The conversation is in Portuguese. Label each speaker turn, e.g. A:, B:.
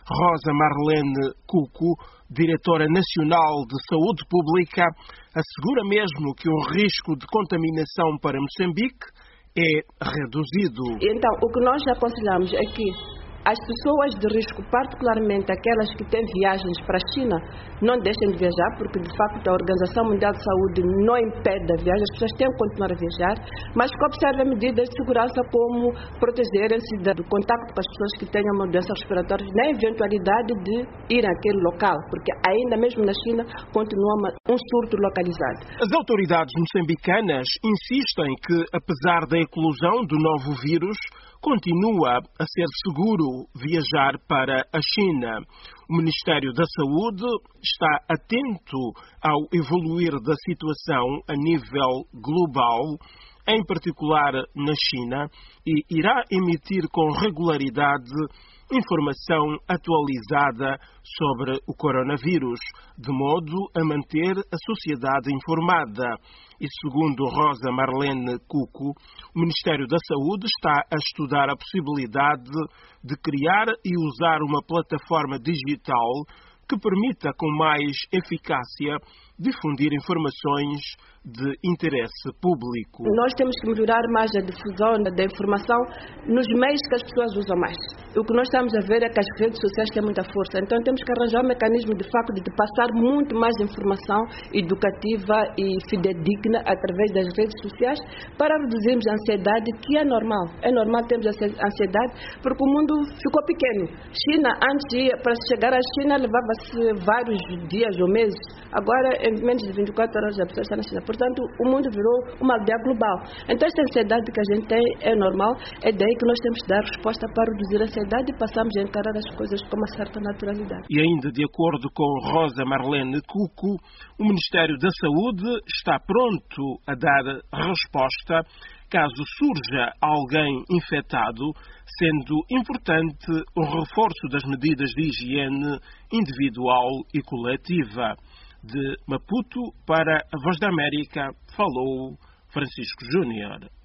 A: Rosa Marlene Cuco, diretora nacional de saúde pública, assegura mesmo que o risco de contaminação para Moçambique é reduzido.
B: Então, o que nós aconselhamos é que as pessoas de risco, particularmente aquelas que têm viagens para a China, não deixem de viajar, porque de facto a Organização Mundial de Saúde não impede a viagem, as pessoas têm que continuar a viajar, mas que observem medidas de segurança como protegerem-se do contacto com as pessoas que tenham uma doença respiratória, na eventualidade de ir àquele local, porque ainda mesmo na China continua um surto localizado.
A: As autoridades moçambicanas insistem que, apesar da eclosão do novo vírus, continua a ser seguro viajar para a China. O Ministério da Saúde está atento ao evoluir da situação a nível global, em particular na China, e irá emitir com regularidade informação atualizada sobre o coronavírus, de modo a manter a sociedade informada. E segundo Rosa Marlene Cuco, o Ministério da Saúde está a estudar a possibilidade de criar e usar uma plataforma digital que permita com mais eficácia difundir informações de interesse público.
B: Nós temos que melhorar mais a difusão da informação nos meios que as pessoas usam mais. O que nós estamos a ver é que as redes sociais têm muita força, então temos que arranjar um mecanismo de facto de passar muito mais informação educativa e fidedigna através das redes sociais para reduzirmos a ansiedade, que é normal. É normal termos ansiedade porque o mundo ficou pequeno. China, antes para chegar à China levava-se vários dias ou meses. Agora, em menos de 24 horas, a pessoa está na China. Portanto, o mundo virou uma aldeia global. Então, esta ansiedade que a gente tem é normal. É daí que nós temos que dar resposta para reduzir a ansiedade e passamos a encarar as coisas com uma certa naturalidade.
A: E ainda de acordo com Rosa Marlene Cuco, o Ministério da Saúde está pronto a dar resposta caso surja alguém infectado, sendo importante o reforço das medidas de higiene individual e coletiva. De Maputo para a Voz da América, falou Francisco Júnior.